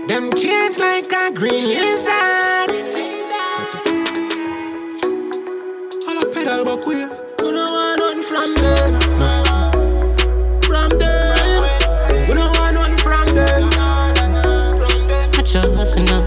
Them change like a green lizard. All a pedal but queer. We don't want nothing from them. No. From them. We don't want nothing from them. I trust no.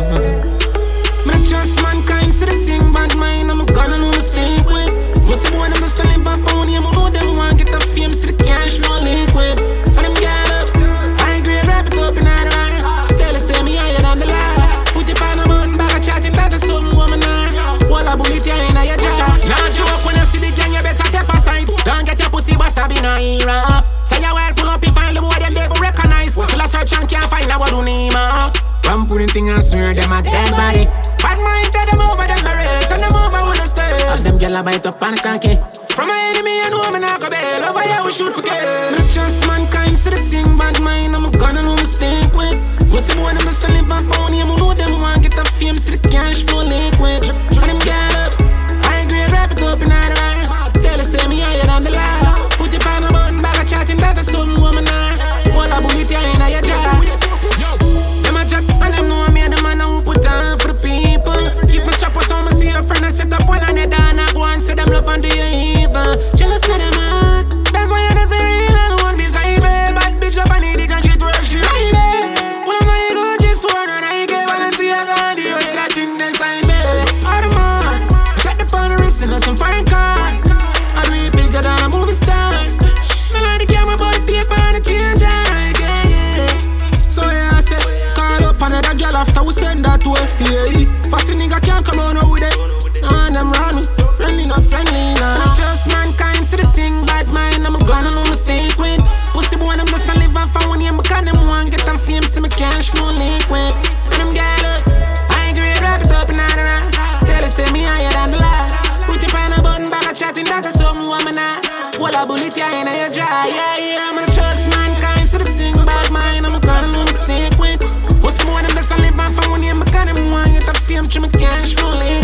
Me trust mankind, see the thing bad mind. I'm gonna know mistake with. Most of the one them just live by phone. You know them want get the fame, see the cash flow liquid. And them get up. I agree, wrap it up in that right. Tell us, say me higher than the lie. Put it on the button, back a chatting, that is something woman now. Wall a bullet, you in your jaw. Now joke when you see the gang, you better step aside. Don't get your pussy, wasabi, no era. Say your world, pull up, you find the boy, them they will recognize. Still a search and can't find out what do need, man. One putting thing and swear them a dead body. Bad mind, tell them over them the rate. Turn them over with the stay. All them gyal a bite up and stanky. From my enemy, I know me not go bail. Over here we shoot for kill. Not just mankind, see the thing bad mind. I'm gonna know mistake with. What's the boy them just live by phone? You know them want get the fame, see the cash flow liquid. And them get up. I agree, wrap it up in that right. Tell us, say me higher than the lie. Put it on the button, back a chatting, that is something woman now. Wall a bullet, you in your jaw. Them a chat and them know me, the man who put on for the people. Keep my strap on me, see your friend and set up one on the down. I go and say them love and do you evil. Jealous for them out. That's why you doesn't real and one beside me. Bad bitch up and need and she twerk, she right me. When I'm gonna go just turn and I get Balenciaga, the only that thing inside me. All the man, set the on the wrist and some foreign car. I do it bigger than a movie star. Me like the camera but the paper and the change, yeah. So yeah, I said, call up another girl after we send that way. Yeah, fast nigga can't come on with it. And them round me, friendly not friendly. Not just mankind, see the thing bad mind. I'm gonna no mistake with. Pussy boy them just a live and found one. Because them want get them fame, see me cash flow liquid. And them get up, I agree, wrap it up in that right. Tell us say me higher than the lie. Put it on a button, back a chatting, that is something woman now. Wall a bullet, yeah, in your jaw. Yeah, I'm gonna trust mankind, see the thing bad mind. I'm gonna no mistake with. What's the boy them just a live and found one. Because them want get them fame, see me cash flow liquid.